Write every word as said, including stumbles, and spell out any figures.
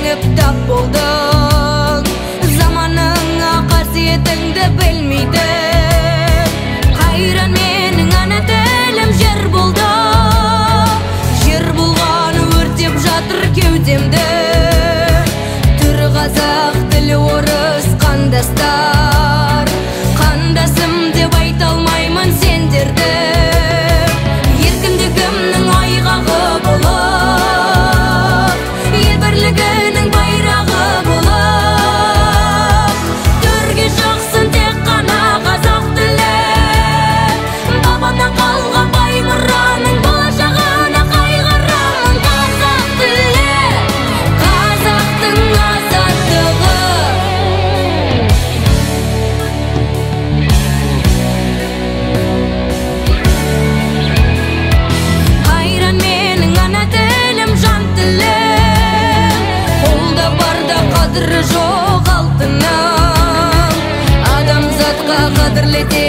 жеңіп тап болдың. Заманыңа қасиетіңді білмейді. Қайран менің ана тілім жер болды. Жер болғаны өртеп жатыр кеудемді. Түрі қазақ, тілі орыс қандастар. Қандасым деп айта алмаймын сендерді. Еркіндігімнің айғағы болып, ел бірлігінің байрағы болып. Төрге жақсын тек қана қазақ тілі, бабамнан қалған бай мұраның болашағына қайғырамын. Қазақ тілі, қазақтың азаттығы. Қайран менің ана тілім, жан тілім, қолда барда қадірі жоқ алтыным. Адамзатқа қадірлете